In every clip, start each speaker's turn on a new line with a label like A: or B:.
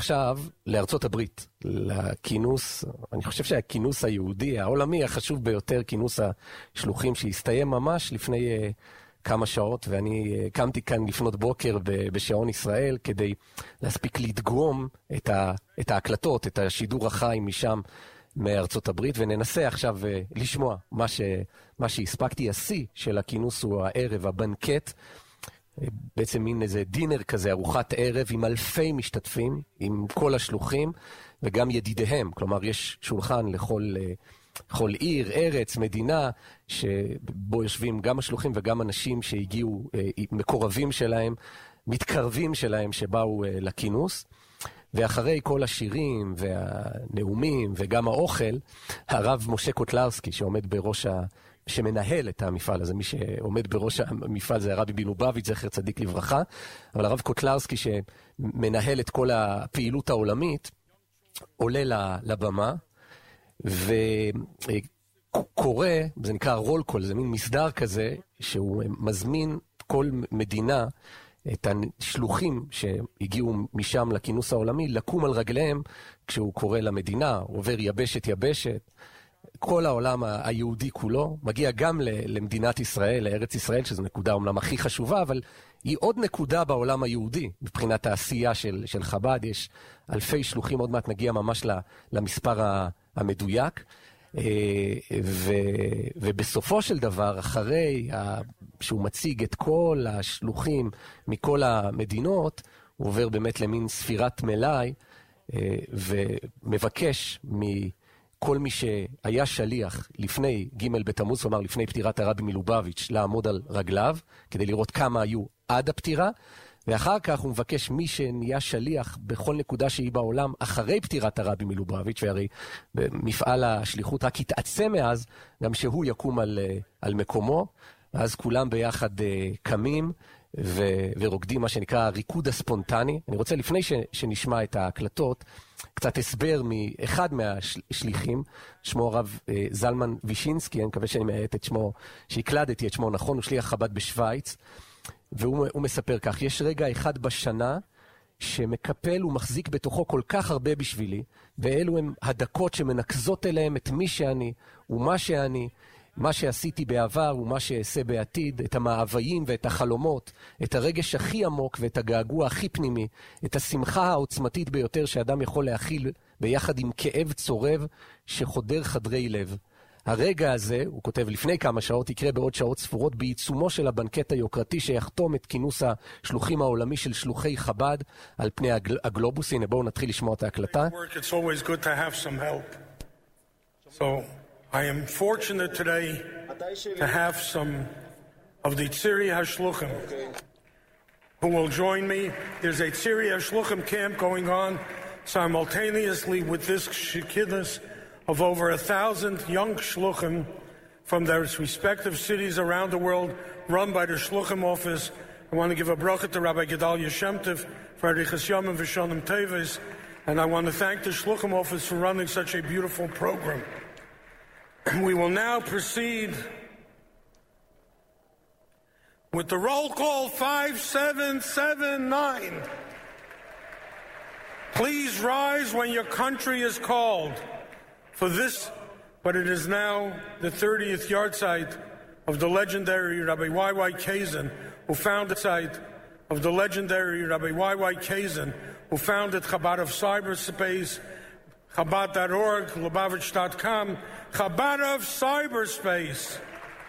A: עכשיו לארצות הברית, לכינוס, אני חושב שהכינוס היהודי, העולמי החשוב ביותר, כינוס השלוחים שהסתיים ממש לפני כמה שעות, ואני קמתי כאן לפנות בוקר בשעון ישראל, כדי להספיק לדגום את ההקלטות, את השידור החי משם, מארצות הברית, וננסה עכשיו לשמוע מה שהספקתי. השיא של הכינוס הוא הערב, הבנקט, בעצם מין איזה דינר כזה, ארוחת ערב עם אלפי משתתפים, עם כל השלוחים וגם ידידיהם, כלומר יש שולחן לכל עיר, ארץ, מדינה, שבו יושבים גם השלוחים וגם אנשים שהגיעו, מקורבים שלהם, מתקרבים שלהם שבאו לכינוס. ואחרי כל השירים והנאומים וגם האוכל, הרב משה קוטלרסקי שעומד בראש שמנהל את המפעל הזה, מי שעומד בראש המפעל זה הרבי מלובביץ' זכר צדיק לברכה, אבל הרב קוטלרסקי שמנהל את כל הפעילות העולמית, עולה לבמה וקורא, זה נקרא רול קול, זה מין מסדר כזה, שהוא מזמין כל מדינה, את השלוחים שהגיעו משם לכינוס העולמי, לקום על רגליהם כשהוא קורא למדינה, עובר יבשת, כל העולם היהודי כולו, מגיע גם למדינת ישראל, לארץ ישראל, שזו נקודה אומנם הכי חשובה, אבל היא עוד נקודה בעולם היהודי, מבחינת העשייה של חב"ד, יש אלפי שלוחים, עוד מעט נגיע ממש למספר המדויק, ובסופו של דבר, אחרי שהוא מציג את כל השלוחים מכל המדינות, הוא עובר באמת למין ספירת מלאי, ומבקש מכל מי שהיה שליח לפני ג' בתמוז, כלומר לפני פטירת הרבי מלובביץ', לעמוד על רגליו, כדי לראות כמה היו עד הפטירה, ואחר כך הוא מבקש מי שנהיה שליח בכל נקודה שהיא בעולם אחרי פטירת הרבי מלובביץ', והרי מפעל השליחות רק התעצם מאז, גם שהוא יקום על מקומו, ואז כולם ביחד קמים ורוקדים מה שנקרא הריקוד הספונטני. אני רוצה לפני שנשמע את ההקלטות, קצת הסבר מאחד מהשליחים, שמו הרב זלמן וישינסקי, אני מקווה שאני מעט את שמו, שהקלדתי את שמו נכון, הוא שליח חב"ד בשוויץ, והוא מספר כך, יש רגע אחד בשנה שמקפל ומחזיק בתוכו כל כך הרבה בשבילי, ואלו הם הדקות שמנקזות אליהם את מי שאני ומה שאני, מה שעשיתי בעבר ומה שאעשה בעתיד, את המאוויים ואת החלומות, את הרגש הכי עמוק ואת הגעגוע הכי פנימי, את השמחה העוצמתית ביותר שאדם יכול להכיל ביחד עם כאב צורב שחודר חדרי לב. הרגע הזה, הוא כותב לפני כמה שעות, יקרה בעוד שעות ספורות בעיצומו של הבנקט היוקרתי שיחתום את כינוס השלוחים העולמי של שלוחי חב"ד על פני הגלובוס. הנה בואו נתחיל לשמוע את ההקלטה.
B: It's always good to have some help. So I am fortunate today to have some of the Tziri HaShluchim who will join me. There's a Tziri HaShluchim camp going on simultaneously with this Shekidus of over 1,000 young shluchim from their respective cities around the world, run by the shluchim office. I want to give a bracha to Rabbi Gedalia Shem Tov for Arichas Yomim V'Shonim Teves, and I want to thank the shluchim office for running such a beautiful program. We will now proceed with the roll call 5779. Please rise when your country is called. For this, but it is now the 30th yahrzeit of the legendary Rabbi Y.Y. Kazin, who founded Chabad of Cyberspace, Chabad.org, Lubavitch.com, Chabad of Cyberspace.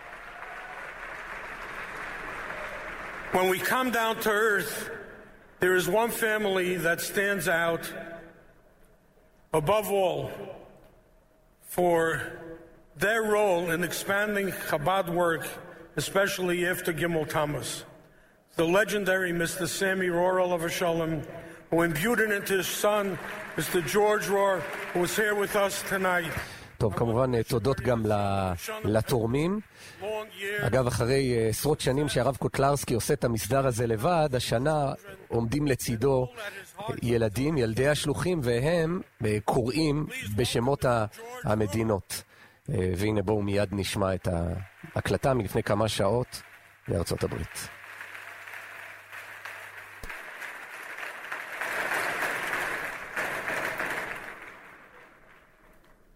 B: When we come down to earth, there is one family that stands out above all for their role in expanding Chabad work, especially after Gimel Tammuz. The legendary Mr. Sammy Rohr Alav Shalom, who imbued it into his son, Mr. George Rohr, who is here with us tonight.
A: טוב, כמובן תודות גם לתורמים. אגב, אחרי עשרות שנים שהרב קוטלרסקי עושה את המסדר הזה לבד, השנה עומדים לצידו ילדים, ילדי השלוחים, והם קוראים בשמות המדינות. והנה בואו מיד נשמע את ההקלטה מלפני כמה שעות בארצות הברית.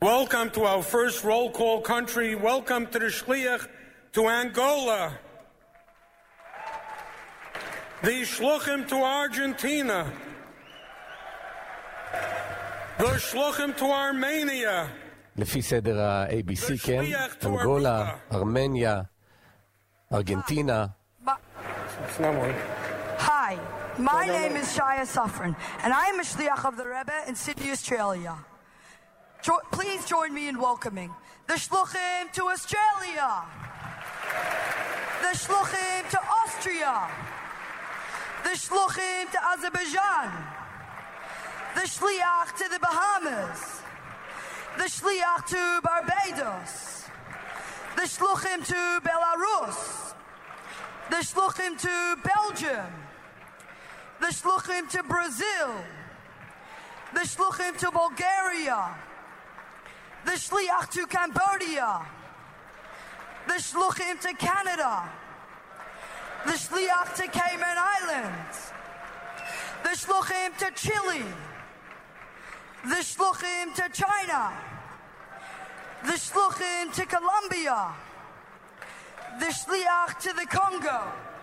B: Welcome to our first roll call country. Welcome to the Shliach to Angola. The Shluchim to Argentina. The Shluchim to Armenia.
A: לפי סדר ה-ABC, כן? אנגולה, ארמניה, ארגנטינה.
C: Hi, my name is Shaya Safran, and I am a Shliach of the Rebbe in Sydney, Australia. Please join me in welcoming the Shluchim to Australia, the Shluchim to Austria, the Shluchim to Azerbaijan, the Shliach to the Bahamas, the Shliach to Barbados, the Shluchim to Belarus, the Shluchim to Belgium, the Shluchim to Brazil, the Shluchim to Bulgaria, the Shliach to Cambodia, the Shluchim to Canada, the Shliach to Cayman Islands, the Shluchim to Chile, the Shluchim to China, the Shluchim to Colombia, the Shliach to the Congo.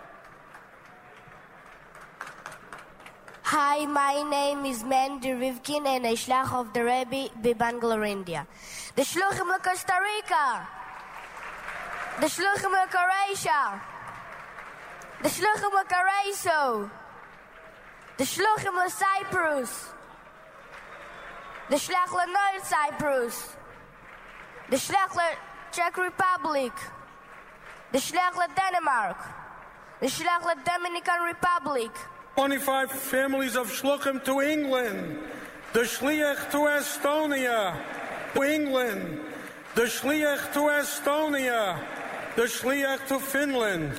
D: Hi, my name is Mandy Rivkin and I Shlach of the Rebbe Bangalore, India. The Shluchim of Costa Rica, the Shluchim of Croatia, the Shluchim of Caraiso, the Shluchim of Cyprus, the Shlach of North Cyprus, the Shlach of Czech Republic, the Shlach of Denmark, the Shlach of Dominican Republic.
B: 25 families of Shluchim to England, the Shliach to Estonia, to England, the Shliach to Estonia, the Shliach to Finland.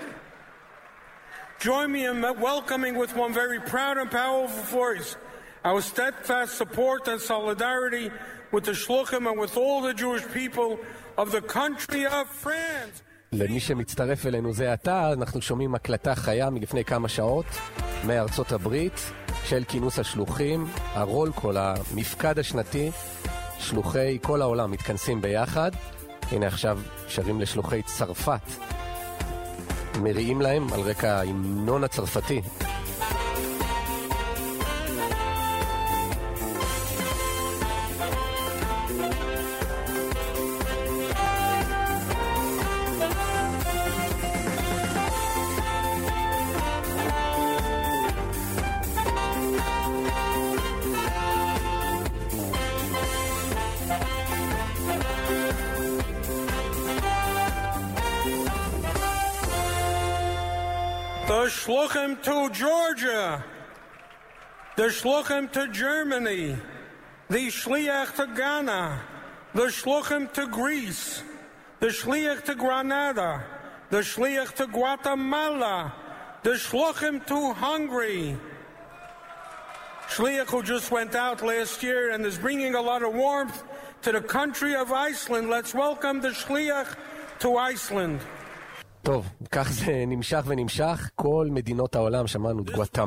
B: Join me in welcoming with one very proud and powerful voice our steadfast support and solidarity with the Shluchim and with all the Jewish people of the country of France.
A: למי שמצטרף אלינו זה עתה, אנחנו שומעים הקלטה חיה מלפני כמה שעות מארצות הברית של כינוס השלוחים, הרול קול, המפקד השנתי, שלוחי כל העולם מתכנסים ביחד. הנה עכשיו שרים לשלוחי צרפת, מריעים להם על רקע ההמנון הצרפתי.
B: The Shluchim to Georgia, the Shluchim to Germany, the Shliach to Ghana, the Shluchim to Greece, the Shliach to Granada, the Shliach to Guatemala, the Shluchim to Hungary. Shliach who just went out last year and is bringing a lot of warmth to the country of Iceland. Let's welcome the Shliach to Iceland.
A: טוב, כך זה נמשך ונמשך. כל מדינות העולם, שמענו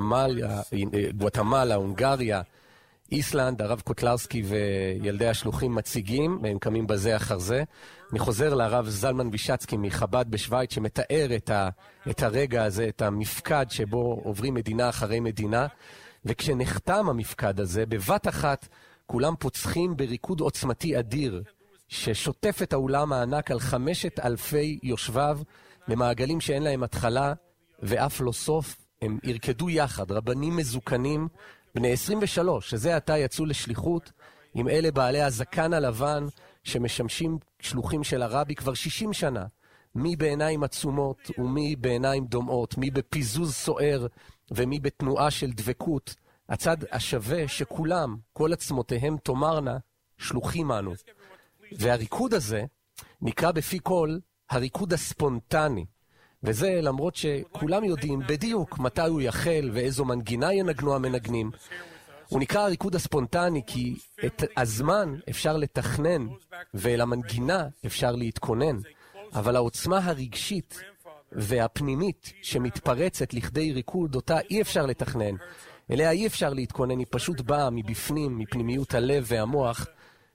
A: גואטמלה, הונגריה, איסלנד, הרב קוטלרסקי וילדי השלוחים מציגים, והם קמים בזה אחר זה. אני חוזר לרב זלמן וישצקי מחב"ד בשוויץ, שמתאר את הרגע הזה, את המפקד שבו עוברים מדינה אחרי מדינה, וכשנחתם המפקד הזה, בבת אחת כולם פוצחים בריקוד עוצמתי אדיר, ששוטף את האולם הענק על 5,000 יושביו, למעגלים שאין להם התחלה ואף לא סוף. הם ירקדו יחד, רבנים מזוקנים, בני 23, שזה עתה יצאו לשליחות, עם אלה בעלי הזקן הלבן, שמשמשים שלוחים של הרבי כבר 60 שנה, מי בעיניים עצומות ומי בעיניים דומעות, מי בפיזוז סוער ומי בתנועה של דבקות, הצד השווה שכולם, כל עצמותיהם תאמרנה, שלוחים אנו. והריקוד הזה נקרא בפי כל הריקוד הספונטני, וזה למרות שכולם יודעים בדיוק מתי הוא יחל ואיזו מנגינה ינגנו המנגנים. הוא נקרא הריקוד הספונטני כי את הזמן אפשר לתכנן ואל המנגינה אפשר להתכונן, אבל העוצמה הרגשית והפנימית שמתפרצת לכדי ריקוד אותה אי אפשר לתכנן, אליה אי אפשר להתכונן, היא פשוט באה מבפנים, מפנימיות הלב והמוח,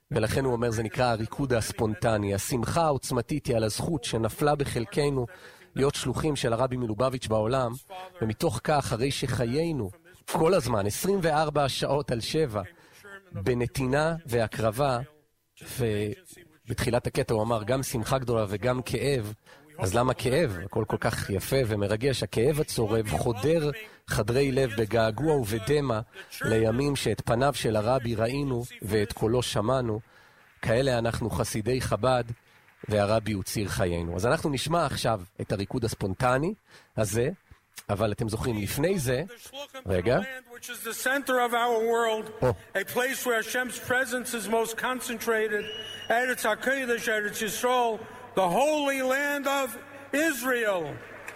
A: ולכן הוא אומר, זה נקרא הריקוד הספונטני. השמחה העוצמתית היא על הזכות שנפלה בחלקנו להיות שלוחים של הרבי מלובביץ' בעולם, ומתוך כך, הרי שחיינו כל הזמן, 24 שעות על 7, בנתינה והקרבה, ובתחילת הקטע הוא אמר, גם שמחה גדולה וגם כאב, אז למה כאב? הכל כל כך יפה ומרגש. הכאב הצורב חודר חדרי לב בגעגוע ובדמה לימים שאת פניו של הרבי ראינו ואת קולו שמענו. כאלה אנחנו חסידי חב"ד, והרבי הוא ציר חיינו. אז אנחנו נשמע עכשיו את הריקוד הספונטני הזה, אבל אתם זוכרים לפני זה, רגע.
B: Which is the center of our world, a place where Hashem's presence is most concentrated, Eretz HaKodesh, Eretz Yisrael, the holy land of Israel.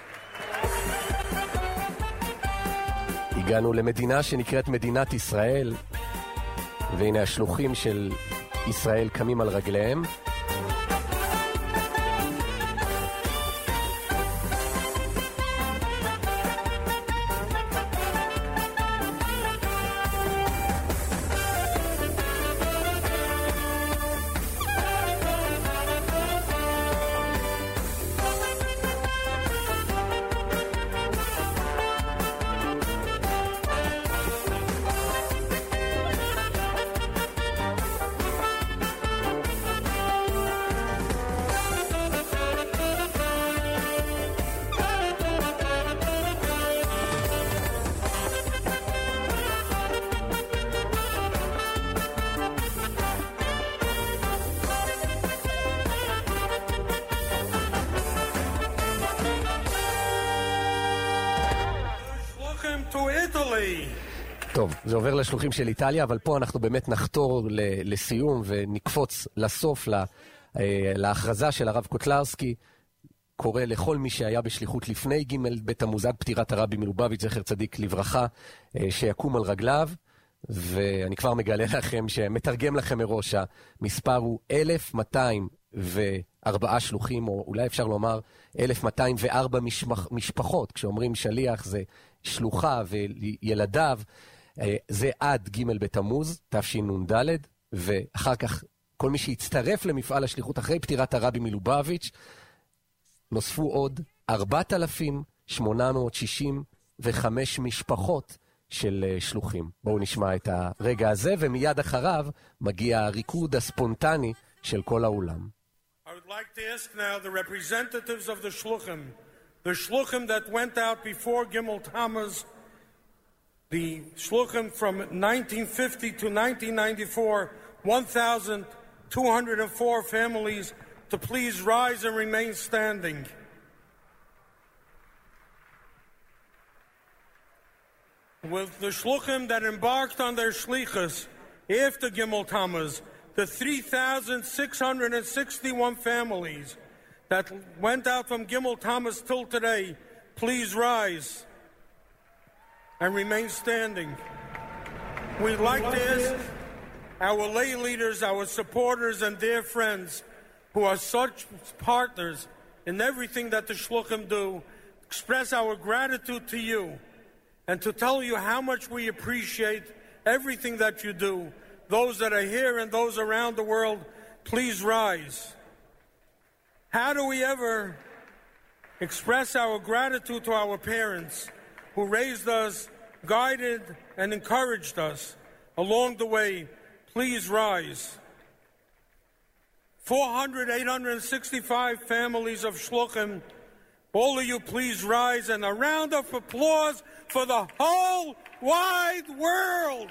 A: הגענו למדינה שנקראת מדינת ישראל, והנה השלוחים של ישראל קמים על רגליהם. טוב, זה עובר לשלוחים של איטליה, אבל פה אנחנו באמת נחתור לסיום ונקפוץ לסוף, להכרזה של הרב קוטלרסקי. קורא לכל מי שהיה בשליחות לפני ג' בתמוז עד פטירת הרבי מלובביץ' זכר צדיק לברכה, שיקום על רגליו, ואני כבר מגלה לכם שמתרגם לכם מראש, המספר הוא 1204 שלוחים, או אולי אפשר לומר 1204 משפחות. כשאומרים שליח זה שלוחה וילדיו, זה עד ג' בתמוז, תשנ"ד, ואחר כך כל מי שהצטרף למפעל השליחות אחרי פטירת הרבי מלובביץ', נוספו עוד 4,865 משפחות של שלוחים. בואו נשמע את הרגע הזה, ומיד אחריו מגיע הריקוד הספונטני של כל העולם.
B: I would like to ask now the representatives of the shluchim that went out before Gimel Tammuz, the shluchim from 1950 to 1994, 1,204 families, to please rise and remain standing. With the shluchim that embarked on their shlichus after Gimel Tammuz, the 3,661 families that went out from Gimel Tammuz till today, please rise and remain standing. We'd like to ask our lay leaders, our supporters, and dear friends who are such partners in everything that the shluchim do, express our gratitude to you and to tell you how much we appreciate everything that you do. Those that are here and those around the world, please rise. How do we ever express our gratitude to our parents who raised us, guided, and encouraged us along the way? Please rise. 865 families of shluchim, all of you please rise, and a round of applause for the whole wide world.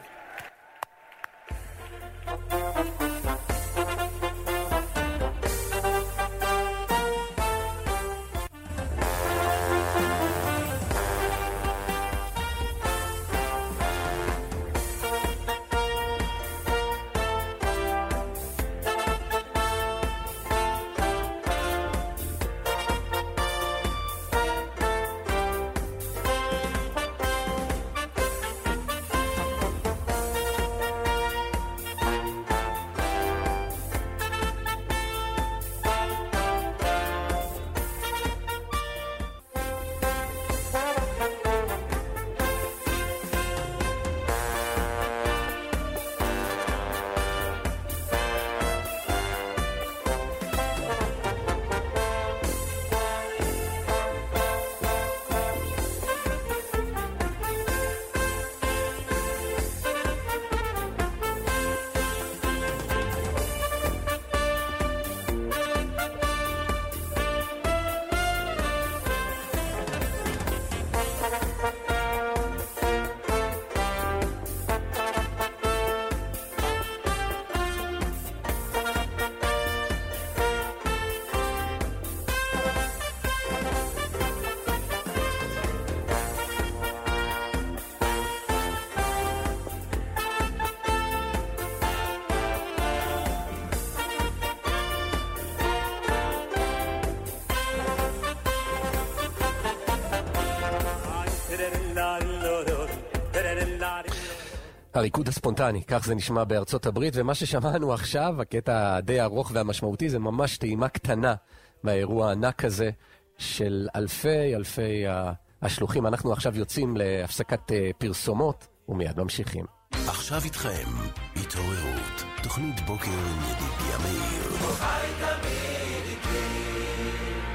A: הריקוד הספונטני, כך זה נשמע בארצות הברית, ומה ששמענו עכשיו, הקטע די ארוך והמשמעותי, זה ממש טעימה קטנה מהאירוע הענק הזה של אלפי השלוחים. אנחנו עכשיו יוצאים להפסקת פרסומות, ומיד ממשיכים.
E: עכשיו איתכם, התעוררות, תוכנית בוקר עם ידידיה מאיר.